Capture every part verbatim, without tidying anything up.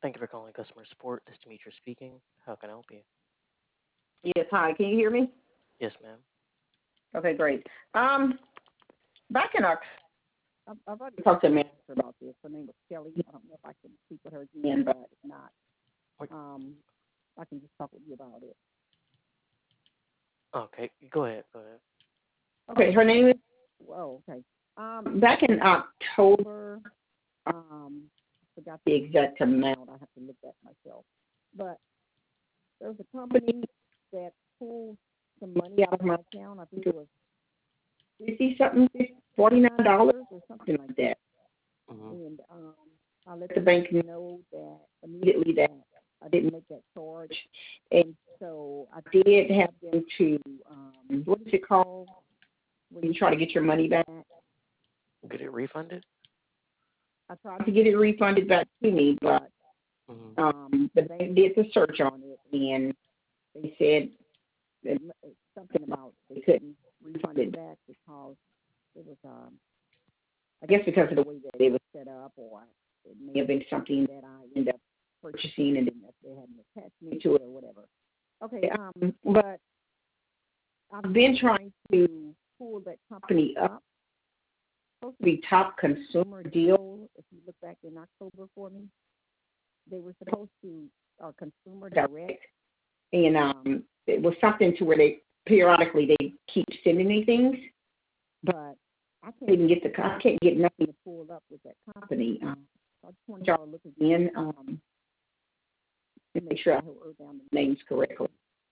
Thank you for calling customer support. This is Demetrius speaking. How can I help you? Yes, hi. Can you hear me? Yes, ma'am. Okay, great. Um, back in October, I've I've already talked to a manager about this. Her name was Kelly. I don't know if I can speak with her again, but if not, Wait, um, I can just talk with you about it. okay, go ahead. Go ahead. Okay, her name is. Whoa, okay. Um, back in October, um, I forgot the exact amount. I have to look at myself. But there was a company that pulled some money out of my account. I think it was fifty something, forty nine dollars or something like that. Mm-hmm. And um, I let the bank know that immediately that I didn't make that charge, and so I did have them to um, what is it called when you try to get your money back? Get it refunded? I tried to get it refunded back to me, but Mm-hmm. um, the bank did the search on it, and they said that something about they couldn't refund it back because it was um, I guess because of the way that it was set up, or it may have been something that I ended up purchasing and then they had an attachment to it or whatever. Okay, um, but I've been trying to pull that company up. It's supposed to be Top Consumer Deal. If you look back in October for me, they were supposed to uh, Consumer Direct, and um, it was something to where they periodically they keep sending me things, but I can't even get the I can't get nothing to pull up with that company. Um, so I just want y'all to look again um, and make sure I wrote down the names correctly.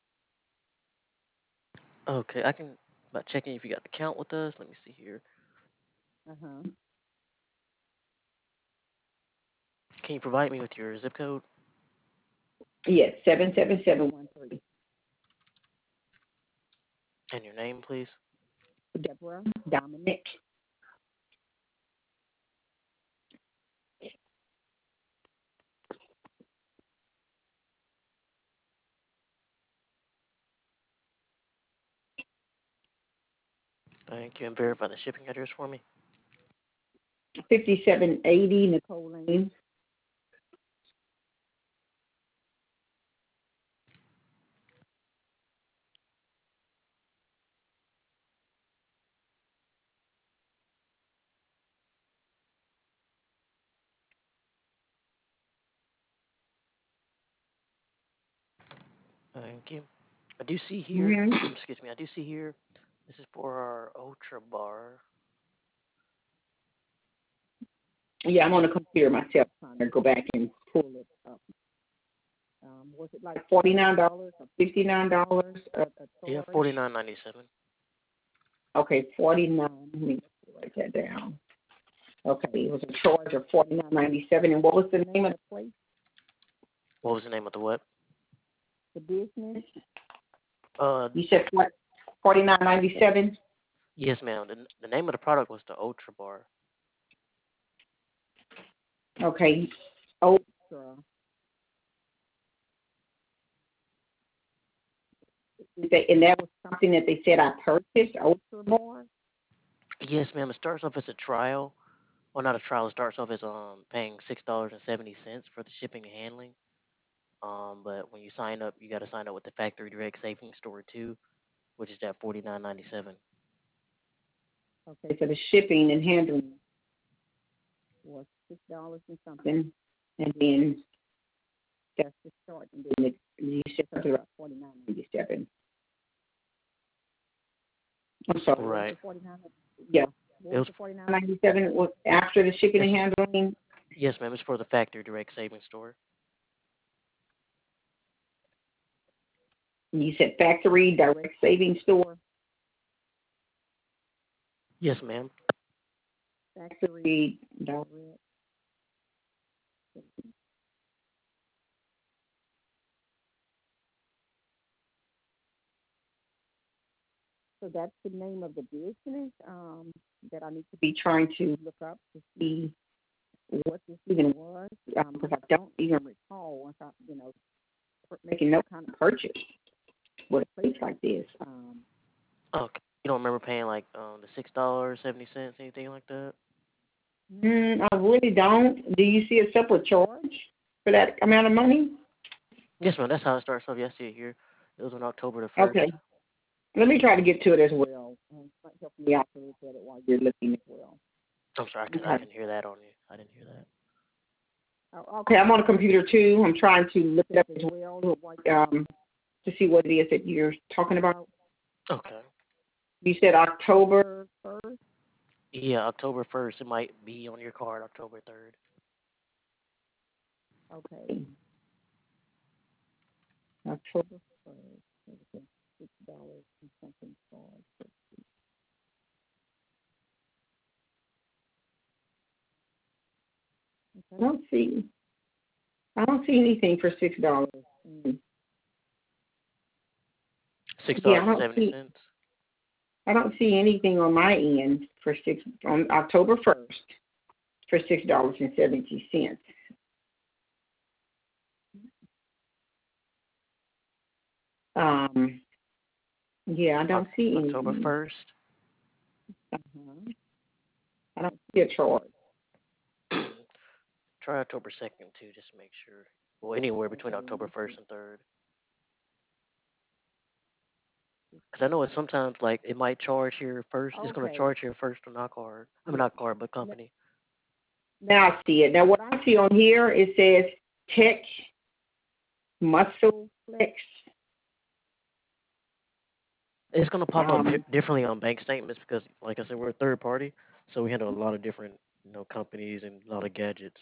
Okay, I can by checking if you got the account with us. Let me see here. Uh huh. Can you provide me with your zip code Yes, seven seven seven one three. and your name, please? Deborah Dominic. Thank you, and verify the shipping address for me. fifty-seven eighty Nicole Lane. Thank you. I do see here. Mm-hmm. Excuse me. I do see here. This is for our Ultra Bar. Yeah, I'm on the computer myself trying to go back and pull it up. Um, was it like forty-nine dollars or fifty-nine dollars a, a Yeah, charge? forty nine ninety seven. Okay, forty-nine. Let me write that down. Okay, it was a charge of forty-nine ninety-seven. And what was the name of the place? What was the name of the what? The business? Uh, You said what? forty-nine ninety-seven. yes, ma'am. The, the name of the product was the Ultra Bar. Okay, Ultra. They, and that was something that they said I purchased. Ultra Bar. Yes, ma'am. It starts off as a trial. Well, not a trial. It starts off as um paying six dollars and seventy cents for the shipping and handling. Um, but when you sign up, you got to sign up with the Factory Direct Savings Store too, which is at forty nine ninety seven. Okay, so the shipping and handling was six dollars and something, and then that's the start, and then it, you said something about forty-nine ninety-seven. I'm sorry, what was Right. the forty-nine? Yeah, what It was was the forty-nine ninety-seven? Was after the shipping it's, and handling. yes, ma'am. It's for the Factory Direct Savings Store. You said factory direct savings store. Yes, ma'am. Factory direct. So that's the name of the business um, that I need to be trying to look up to see what this even was, um, because I don't even recall once I, you know, per- making no kind of purchase with a place like this. Um, Okay. You don't remember paying like um the six dollars seventy cents, anything like that? mm, I really don't. Do you see a separate charge? for that amount of money? Yes, ma'am. That's how it starts off. Yeah, I see it here. It was on October the Okay. first. Let me try to get to it as well. Um, might help me out to look at it while you're looking as well. I'm sorry, I couldn't, I Okay. couldn't hear that on you. I didn't hear that. Oh, okay, I'm on a computer too. I'm trying to look it up as well, like, um, to see what it is that you're talking about. Okay. You said October first. Yeah, October first. It might be on your card October third. Okay, October first. Six dollars and something for. I don't see. I don't see anything for six dollars. Mm. Six Yeah, dollars I and don't seventy see. cents. I don't see anything on my end for six on October first for six dollars and seventy cents. Um. Yeah, I don't see October anything. first. Uh-huh. I don't see a charge. Try October second too, just to make sure. Well, anywhere between Okay, let October me first see. and third. Because I know it's sometimes like it might charge here first. It's gonna Okay. charge here first on our card. I mean Yeah. not card, but company. Now I see it. Now what I see on here, it says Tech Muscle Flex. It's gonna pop up di- Um, differently on bank statements because, like I said, we're a third party, so we handle a lot of different, you know, companies and a lot of gadgets.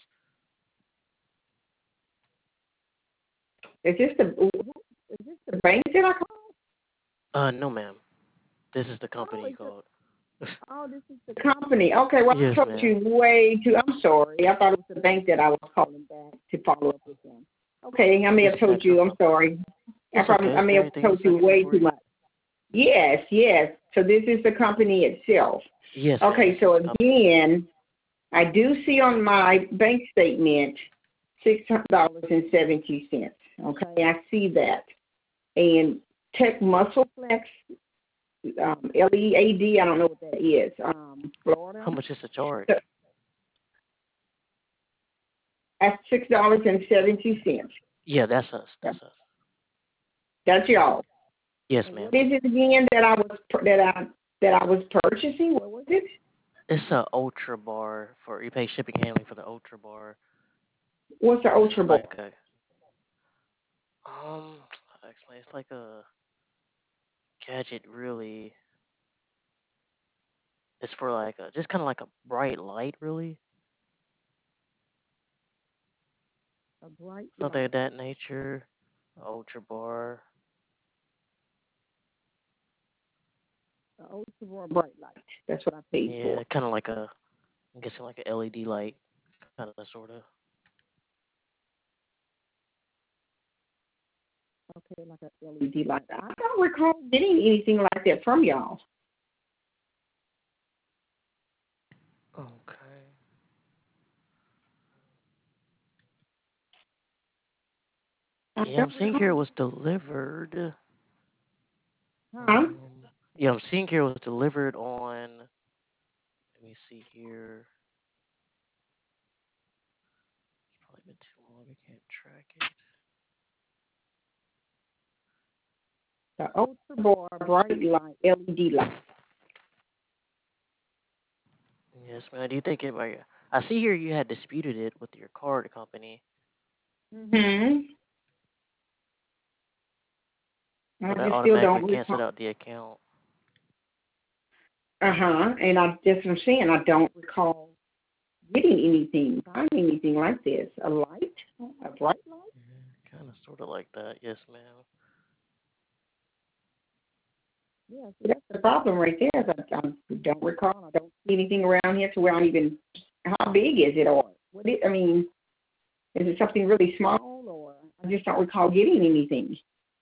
is this the is this the bank that I called? Uh, no, ma'am. This is the Oh, company you it's the, called. oh, this is the company. Okay, well I Yes, told ma'am. you way too. I'm sorry. I thought it was the bank that I was calling back to follow up with them. Okay, I No, may this have is the told actual you. I'm company. sorry. I It's probably okay. I Is may there have anything else told I you can do way for too you? much. Yes, yes. So this is the company itself. Yes, ma'am. Okay, This is so the company. again, I do see on my bank statement six dollars and seventy cents. Okay, I see that. And Tech Muscle Flex, um, L E A D, I don't know what that is. Um, Florida. How much is the charge? So that's six dollars and seventy cents. Yeah, that's us. That's us. That's y'all. Yes, And ma'am. what is it again that I was that I that I was purchasing? What was it? It's a Ultra Bar for you pay shipping handling for the Ultra Bar. What's the This Ultra is Boy? like a um. I explain. It's like a gadget. Really, it's for like a just kind of like a bright light. Really, A bright something light. of that nature. Ultra Bar. The Ultra Boy bright light. That's what I paid for. Yeah, kind of like a. I'm guessing like a L E D light, kind of sort of. Okay, like a L E D light. I don't recall getting anything like that from y'all. Okay. I Yeah, I'm don't seeing recall. here it was delivered. Huh? Um, yeah, I'm seeing here it was delivered on. Let me see here. It's probably been too long. We can't track it. The Ultra Boy bright light L E D light. Yes, man. Do you think it might? I see here you had disputed it with your card company, Hmm. I so that just still automatically don't canceled recall. out the account. Uh huh. And I that's what I'm saying. I don't recall getting anything, buying anything like this. A light, a bright light. Yeah, kind of, sort of like that. Yes, ma'am. Yeah, see, that's the problem right there. Is I, I don't recall. I don't see anything around here to where I'm even. How big is it, or what? It, I mean, is it something really small, or I just don't recall getting anything.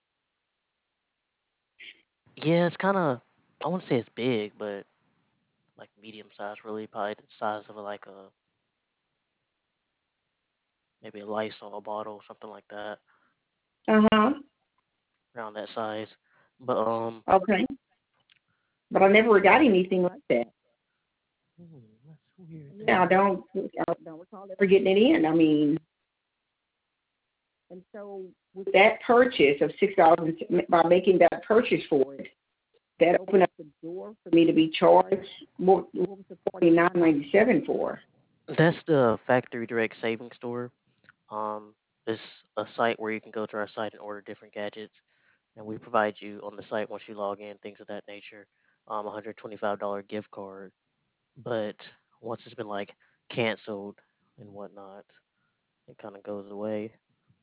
Yeah, it's kind of. I wouldn't say it's big, but like medium size, really, probably the size of like a maybe a Lysol bottle, something like that, Uh huh. around that size. But um, Okay. But I never got anything like that. hmm, that's weird Yeah, I then. don't. I don't recall ever getting it in. I mean, So with that purchase of six dollars, by making that purchase for it, that opened up the door for me to be charged. What, what was the forty nine ninety seven for? That's the Factory Direct Savings Store. Um, it's a site where you can go to our site and order different gadgets, and we provide you on the site once you log in, things of that nature. Um, one hundred twenty-five dollars gift card, but once it's been like canceled and whatnot, it kind of goes away.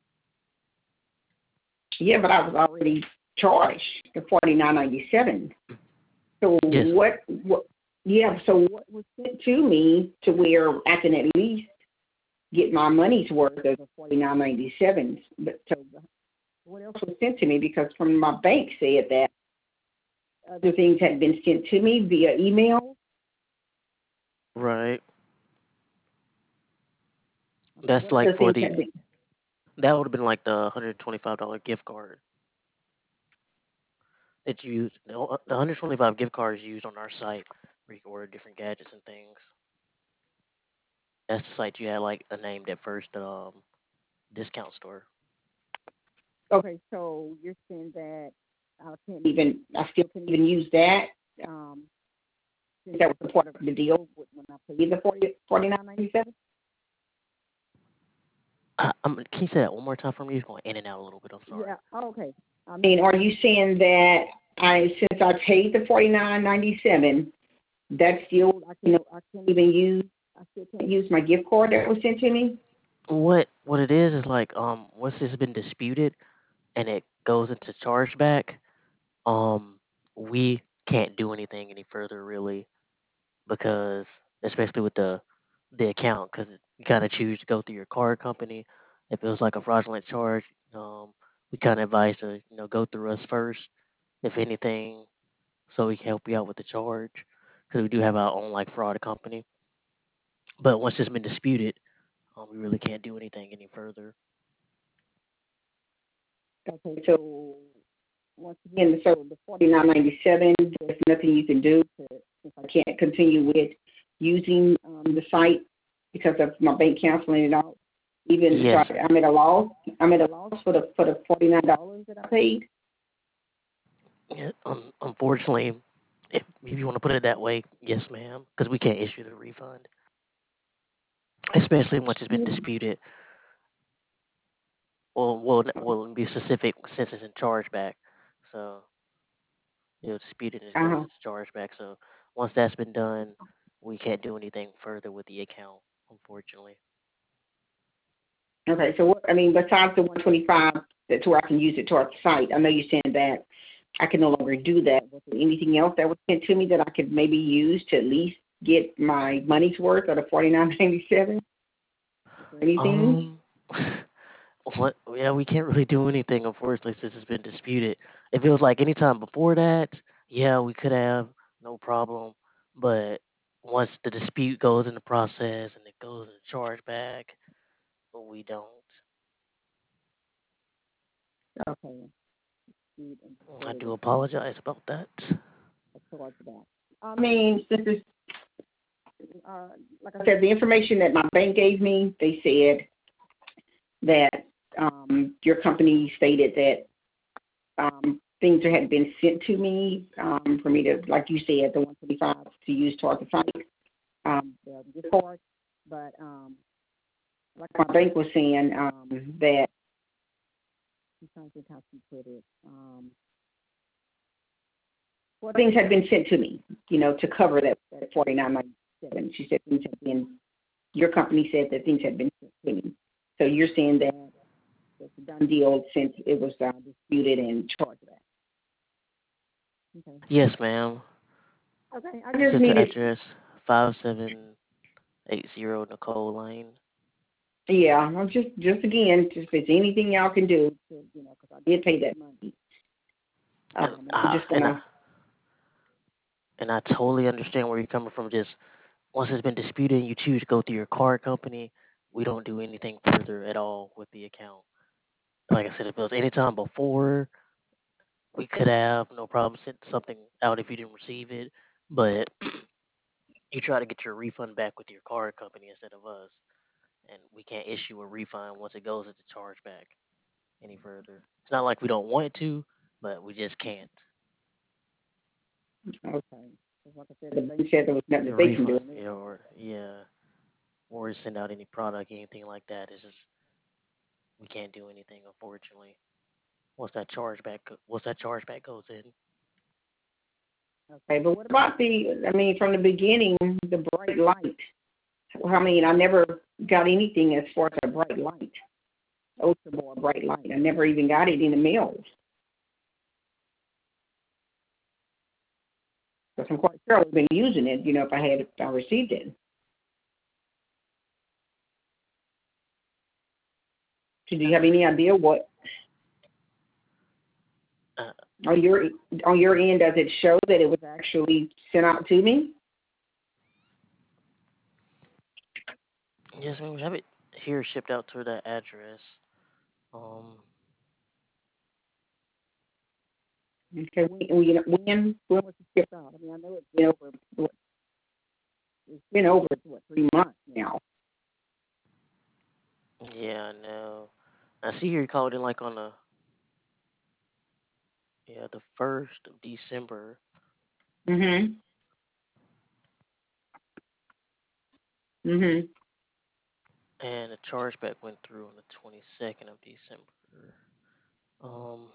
Yeah, but I was already charged the forty nine ninety seven. So Yes, what? What? Yeah. So what was sent to me to where I can at least get my money's worth of the forty nine ninety seven? But so what else was sent to me? Because from my bank said that other things had been sent to me via email. right. Okay, That's what like other for things the had been? that would have been like the one hundred twenty-five dollars gift card that you use. The one hundred twenty-five gift card is used on our site where you can order different gadgets and things. That's the site you had like a named at first, um, discount store. Okay, so you're saying that I can't even, I still can't even use that. Um, since that was a part of the deal when I paid the forty forty nine ninety seven. I, I'm, can you say that one more time for me? It's going in and out a little bit. I'm sorry. Yeah. Oh, okay. I mean, are you saying that I, since I paid the forty nine ninety seven, that still I can I can't even use I still can't use my gift card that was sent to me? What what it is is like um once it's been disputed and it goes into chargeback, um we can't do anything any further really because especially with the the account because you kind of choose to go through your card company. If it was like a fraudulent charge, um we kind of advise to you know go through us first if anything, so we can help you out with the charge because we do have our own like fraud company. But once it's been disputed, um, we really can't do anything any further. Okay, so once again, so the forty nine ninety seven, there's nothing you can do to, if I can't continue with using um, the site because of my bank canceling it out. Even so, Yes, I, I'm at a loss. I'm at a loss for the for the forty nine dollars that I paid. yeah, um, unfortunately, if, if you want to put it that way, yes, ma'am, because we can't issue the refund, especially once it's been disputed. Well, we'll we'll be specific since it's in chargeback. So it'll dispute it and it Uh goes huh. into chargeback. So once that's been done, we can't do anything further with the account, unfortunately. Okay, so what, I mean, besides the one twenty five, that's where I can use it towards the site. I know you're saying that I can no longer do that. Was there anything else that was sent to me that I could maybe use to at least get my money's worth of the forty nine ninety seven? Is there anything? Um, what? Yeah, we can't really do anything, unfortunately, since it's been disputed. If it was like any time before that, yeah, we could have no problem. But once the dispute goes in the process and it goes in chargeback, we don't. Okay, and I further do apologize about that. towards that. I mean, since it's, uh, like I said, the information that my bank gave me, they said that um, your company stated that um, things that had been sent to me um, for me to, like you said, the one twenty-five to use towards the site, um, the gift card. But um, like my bank was saying, um, that I'm trying to think how she put it. Um, well, things had been sent to me, you know, to cover that, that forty nine ninety seven. She said things had been. Your company said that things had been sent to me. So you're saying that it's a done deal since it was uh, disputed and charged back. Okay. Yes, ma'am. Okay. I It's just just the needed. address five seven eight zero Nicole Lane. Yeah, I'm just just again, just if there's anything y'all can do, to, you know, because I did pay that money. And, Um, I'm uh, just and, I, gonna. and I totally understand where you're coming from. Just once it's been disputed and you choose to go through your card company, we don't do anything further at all with the account. Like I said, if it was any time before, we could have no problem sent something out if you didn't receive it. But you try to get your refund back with your card company instead of us, and we can't issue a refund once it goes into chargeback. any further. It's not like we don't want to, but we just can't. Okay. 'Cause like I said, the bank said there was nothing The that they can do. refund, yeah, or yeah, or send out any product, anything like that. It's just we can't do anything, unfortunately. Once that chargeback, go- once that chargeback goes in, Okay, but what about the? I mean, from the beginning, the bright light. I mean, I never got anything as far as a bright light, ultra more bright light. I never even got it in the mail. Because I'm quite sure I would have been using it, you know, if I had if I received it. So do you have any idea what uh, on your on your end does it show that it was actually sent out to me? yes, I mean, we have it here shipped out to that address. Um, Okay, when when when when was it shipped out? I mean, I know it's been over what it's been over what three months now. yeah, I know. I see here you called in like on the yeah the first of December, Mhm. Mhm. and the chargeback went through on the twenty second of December. Um,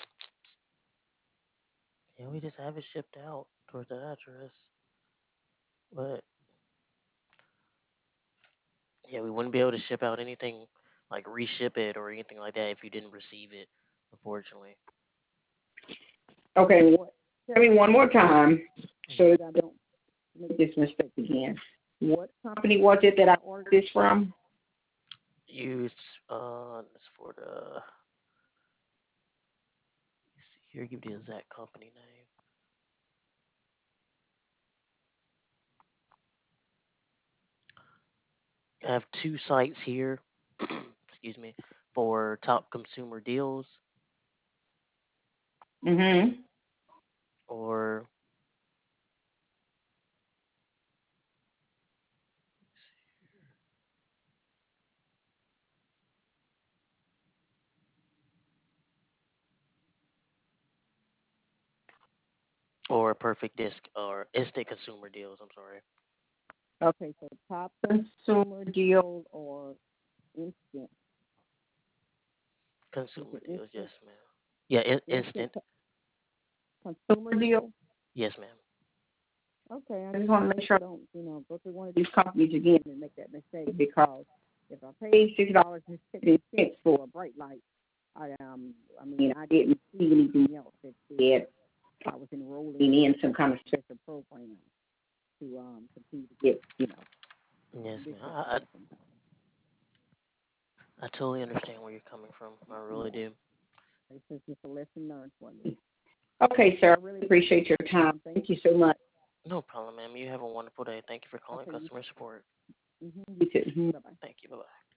yeah, we just have it shipped out towards that address, but yeah, we wouldn't be able to ship out anything like reship it or anything like that if you didn't receive it, unfortunately. Okay, what? Tell me one more time Mhm. so that I don't make this mistake again. What company was it that I ordered this from? Use uh, this for the let's see here, give the exact company name. I have two sites here, excuse me, for top consumer deals Mhm. or or perfect disc or instant consumer deals. I'm sorry, Okay, so top consumer deal or instant? Is consumer it deals. instant Yes, ma'am. Yeah, in- instant instant. consumer deal? Yes, ma'am. Okay, I just want to make sure I don't, you know, go through one of these companies again and make that mistake because if I paid six dollars and fifty cents for a bright light, I um, I mean, I didn't see anything else that said I was enrolling in some kind of special program to um continue to get, you know, Yes, ma'am. discount I, I or something. I totally understand where you're coming from. I really Yeah, do. it's just it's a lesson learned for me. Okay, sir, I really appreciate your time. Thank you so much. No problem, ma'am. You have a wonderful day. Thank you for calling Okay, you, customer support. mm-hmm, you too. Bye bye. Thank you. Bye bye.